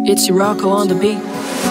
It's Rocco on the beat.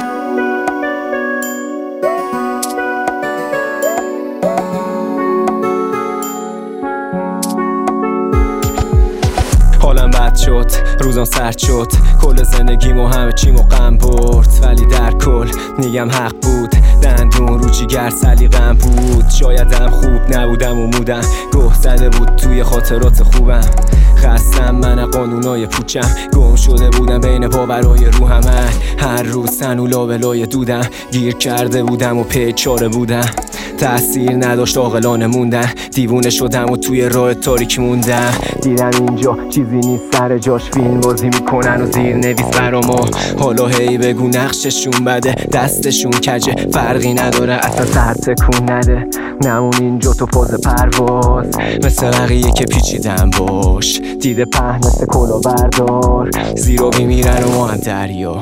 حالم بد شد، روزم سرد شد، کل زندگیمو همه چیمو غم برد. ولی در کل میگم حق بود، دندون رو جیگر سلیقم بود. شایدم خوب نبودم و مودم گه زده بود توی خاطرات خوبم. خستم من قانونای پوچم، گم شده بودم بین باورای روحم. هر روز تنو لابلای دودم، گیر کرده بودم و پیچاره بودم. تأثیر نداشت عاقلانه موندن، دیوونه شدم و توی راه تاریک موندم. دیدم اینجا چیزی نیست سر جاش، فیلم بازی میکنن و زیر نویس برامو. حالا هی بگو نقششون بده، دستشون کجه، فرقی نداره اصلا سر تکون نده. نمون اینجا تو فاز پرواز، مثل بقیه که پیچیدن باش. دیده پهن مثل کلا بردار، زیرا میمیرن و ما هم دریا،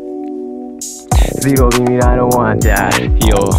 زیرا میمیرن و ما هم دریا.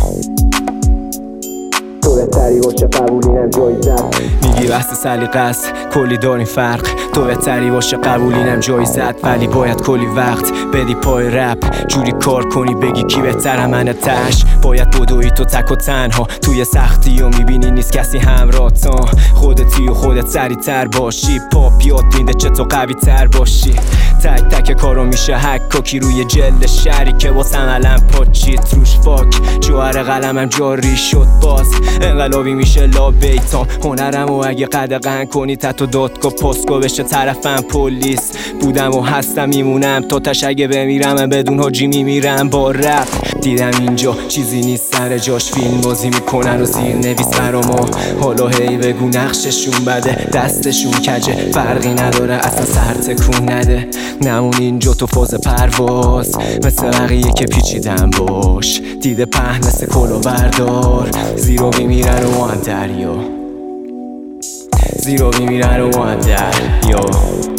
تو بهتری باشه قبولینم جایزت، میگی بحث سلیقه است کلی داریم فرق. تو بهتری باشه قبولینم جایزت، ولی باید کلی وقت بدی پای رپ. جوری کار کنی بگی کی بهتره من تش. باید بدوی تو تک و تنها توی سختی و میبینی نیست کسی همراه تا خودتی و خودت سریع تر باشی. پاپ یاد میده چه تو قوی تر باشی. تک تک کارو میشه حکاکی روی جلد شهری که واسم علم پاچید روش فاک. جوهر قلمم جاری شد باز، انقلابی میشه لا بیتام. هنرم و اگه قدغن کنی تتو دادگاه پاسگاه بشه طرفم پلیس. بودم و هستم میمونم تا تش، اگه بمیرم من بدون حاجی میمیرم با رپ. دیدم اینجا چیزی نیست سر جاش، فیلم بازی میکنن و زیر نویس برامو. حالا هی بگو نقششون بده، دستشون کجه، فرقی نداره اصلا سر تکون نده. نمون اینجا تو فاز پرواز، مثل بقیه که پیچیدن باش. دیده پهن مثل کلا بردار، زیرا میمیرن و ما هم دریا، زیرا میمیرن و ما هم دریا.